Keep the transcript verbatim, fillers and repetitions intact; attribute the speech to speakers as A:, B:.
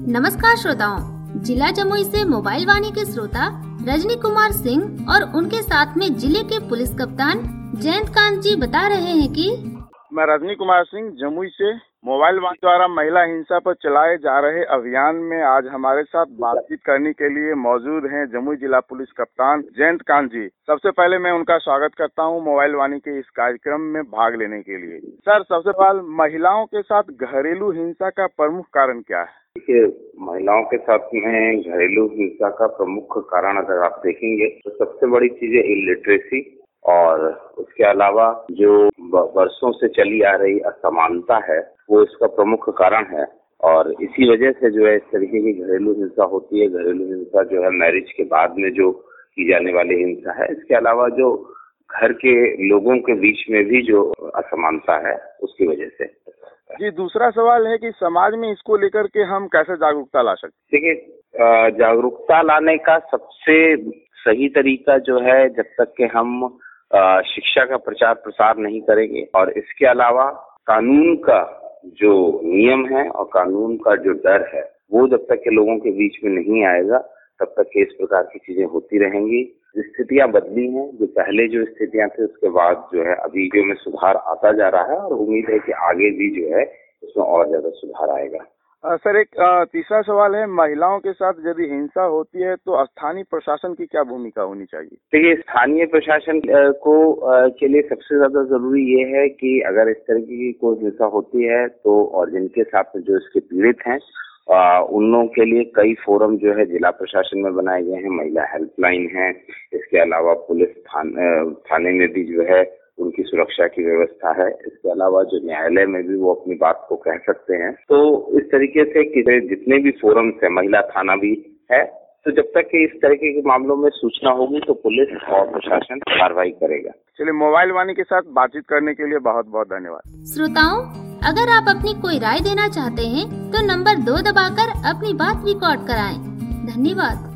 A: नमस्कार श्रोताओं, जिला जमुई से मोबाइल वाणी के श्रोता रजनी कुमार सिंह और उनके साथ में जिले के पुलिस कप्तान जयंत कांत जी बता रहे हैं कि
B: मैं रजनी कुमार सिंह जमुई से मोबाइल वाणी द्वारा महिला हिंसा पर चलाए जा रहे अभियान में आज हमारे साथ बातचीत करने के लिए मौजूद हैं जमुई जिला पुलिस कप्तान जयंत कांत जी। सबसे पहले मैं उनका स्वागत करता हूं मोबाइल वाणी के इस कार्यक्रम में भाग लेने के लिए। सर, सबसे पहले महिलाओं के साथ घरेलू हिंसा का प्रमुख कारण क्या है?
C: देखिए, महिलाओं के साथ में घरेलू हिंसा का प्रमुख कारण अगर आप देखेंगे तो सबसे बड़ी चीज है इलिटरेसी, और उसके अलावा जो वर्षों से चली आ रही असमानता है वो इसका प्रमुख कारण है। और इसी वजह से जो है इस तरीके की घरेलू हिंसा होती है। घरेलू हिंसा जो है मैरिज के बाद में जो की जाने वाली हिंसा है। इसके अलावा जो घर के लोगों के बीच में भी जो असमानता है उसकी वजह से।
B: जी, दूसरा सवाल है कि समाज में इसको लेकर के हम कैसे जागरूकता ला सकते?
C: देखिए, जागरूकता लाने का सबसे सही तरीका जो है, जब तक कि हम शिक्षा का प्रचार प्रसार नहीं करेंगे और इसके अलावा कानून का जो नियम है और कानून का जो डर है वो जब तक के लोगों के बीच में नहीं आएगा तब तक के इस प्रकार की चीजें होती रहेंगी। स्थितियां बदली हैं, जो पहले जो स्थितियां थी उसके बाद जो है अभी में सुधार आता जा रहा है और उम्मीद है कि आगे भी जो है उसमें और ज्यादा सुधार आएगा।
B: आ, सर, एक आ, तीसरा सवाल है, महिलाओं के साथ यदि हिंसा होती है तो स्थानीय प्रशासन की क्या भूमिका होनी चाहिए?
C: देखिए, स्थानीय प्रशासन को आ, के लिए सबसे ज्यादा जरूरी ये है कि अगर इस तरीके की कोई हिंसा होती है तो और जिनके साथ जो इसके पीड़ित हैं आ, उन लोगों के लिए कई फोरम जो है जिला प्रशासन में बनाए गए हैं। महिला हेल्पलाइन है, इसके अलावा पुलिस थाने थाने में भी जो है उनकी सुरक्षा की व्यवस्था है। इसके अलावा जो न्यायालय में भी वो अपनी बात को कह सकते हैं। तो इस तरीके से कि जितने भी फोरम्स है, महिला थाना भी है, तो जब तक कि इस तरीके के मामलों में सूचना होगी तो पुलिस और प्रशासन कार्रवाई करेगा।
B: चलिए, मोबाइल वाणी के साथ बातचीत करने के लिए बहुत बहुत धन्यवाद।
A: श्रोताओं, अगर आप अपनी कोई राय देना चाहते हैं तो नंबर दो दबाकर अपनी बात रिकॉर्ड कराएं। धन्यवाद।